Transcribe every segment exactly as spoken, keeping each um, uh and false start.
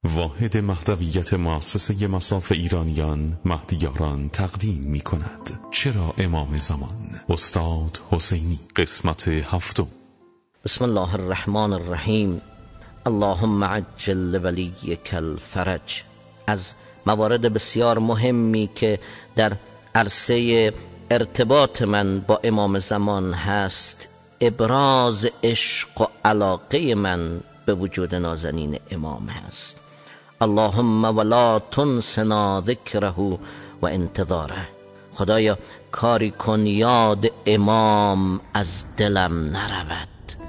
واحد مهدویت مؤسسه مصاف ایرانیان مهدیاران تقدیم می کند. چرا امام زمان؟ استاد حسینی، قسمت هفتم. بسم الله الرحمن الرحیم. اللهم عجل لولیک الفرج. از موارد بسیار مهمی که در عرصه ارتباط من با امام زمان هست، ابراز عشق و علاقه من به وجود نازنین امام هست. اللهم ولا تنسنا ذکره و انتظاره. خدایا کاری کن یاد امام از دلم نرود.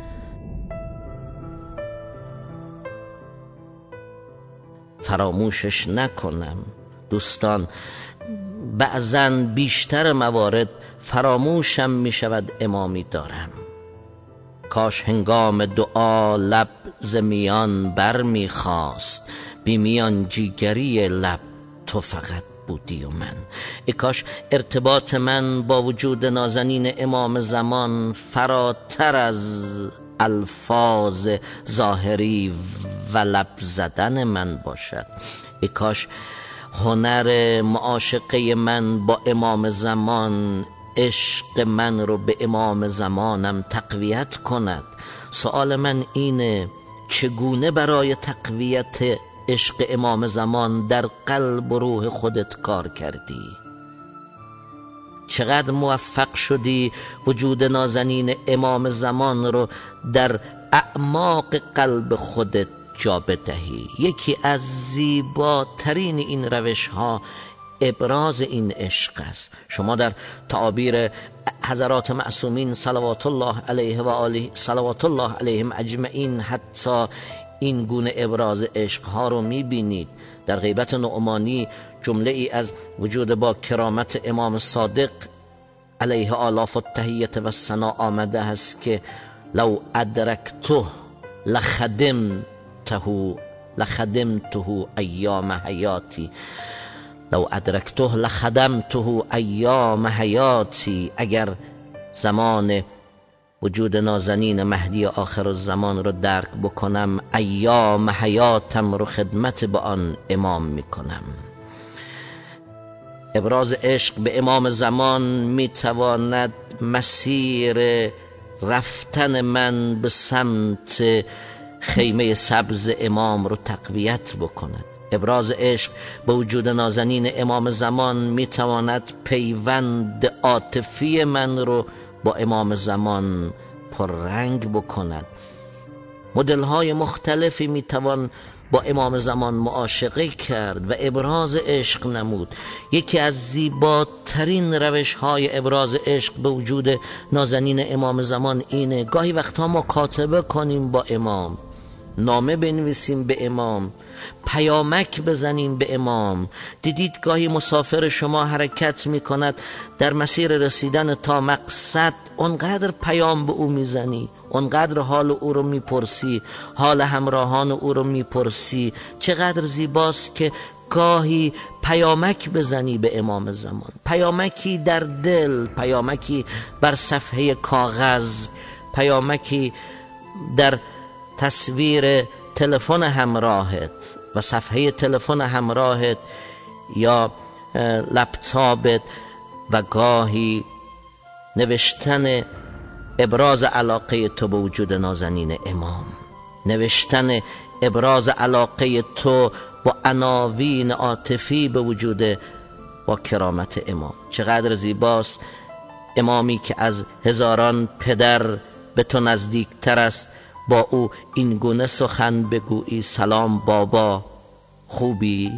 فراموشش نکنم. دوستان، بعضاً بیشتر موارد فراموشم می شود امامی دارم. کاش هنگام دعا لب ز میان بر می خواست، بی میان جیگری لب تو فقط بودی و من. ای کاش ارتباط من با وجود نازنین امام زمان فراتر از الفاظ ظاهری و لب زدن من باشد. ای کاش هنر معاشقه من با امام زمان عشق من رو به امام زمانم تقویت کند. سوال من اینه، چگونه برای تقویت عشق امام زمان در قلب و روح خودت کار کردی؟ چقدر موفق شدی وجود نازنین امام زمان رو در اعماق قلب خودت جا بدهی؟ یکی از زیباترین این روش ها ابراز این عشق است. شما در تعابیر حضرات معصومین صلوات الله علیه و آله صلوات الله علیهم اجمعین حتی این گونه ابراز عشق ها رو میبینید. در غیبت نعمانی جمله ای از وجود با کرامت امام صادق علیه آلاف التحیت و ثنا آمده هست که لو ادرکته لخدمته لخدمته ایام حیاتی لو ادرکته لخدمته ایام حیاتی. اگر زمان وجود نازنین مهدی آخر الزمان رو درک بکنم، ایام حیاتم رو خدمت به آن امام میکنم. ابراز عشق به امام زمان میتواند مسیر رفتن من به سمت خیمه سبز امام رو تقویت بکند. ابراز عشق به وجود نازنین امام زمان میتواند پیوند عاطفی من رو با امام زمان پررنگ بکند. مدل‌های مختلفی میتوان با امام زمان معاشقه کرد و ابراز عشق نمود. یکی از زیباترین روش‌های ابراز عشق به وجود نازنین امام زمان اینه گاهی وقتها مکاتبه کنیم با امام، نامه بنویسیم به امام، پیامک بزنیم به امام. دیدید گاهی مسافر شما حرکت می کند، در مسیر رسیدن تا مقصد اونقدر پیام به او میزنی، اونقدر حال او رو میپرسی، حال همراهان او رو میپرسی. چقدر زیباست که گاهی پیامک بزنی به امام زمان، پیامکی در دل، پیامکی بر صفحه کاغذ، پیامکی در تصویر تلفن همراهت و صفحه تلفن همراهت یا لپتاپت، و گاهی نوشتن ابراز علاقه تو به وجود نازنین امام، نوشتن ابراز علاقه تو با عناوین عاطفی به وجود با کرامت امام. چقدر زیباست امامی که از هزاران پدر به تو نزدیک تر است، با او این گونه سخن بگویی: سلام بابا، خوبی؟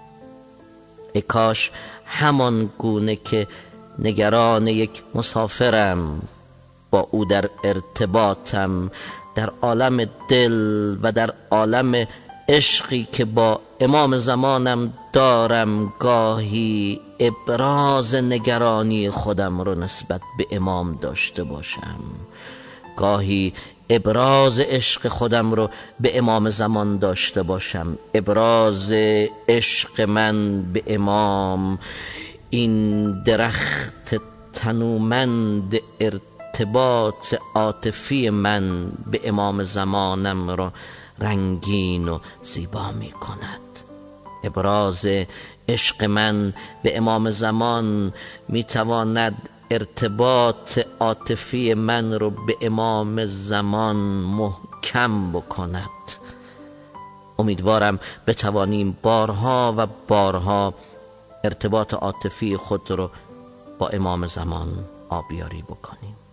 ای کاش همان گونه که نگران یک مسافرم، با او در ارتباطم در عالم دل و در عالم عشقی که با امام زمانم دارم، گاهی ابراز نگرانی خودم رو نسبت به امام داشته باشم، گاهی ابراز عشق خودم رو به امام زمان داشته باشم. ابراز عشق من به امام این درخت تنومند ارتباط عاطفی من به امام زمانم رو رنگین و زیبا می کند. ابراز عشق من به امام زمان می تواند ارتباط عاطفی من رو به امام زمان محکم بکند. امیدوارم بتوانیم بارها و بارها ارتباط عاطفی خود رو با امام زمان آبیاری بکنیم.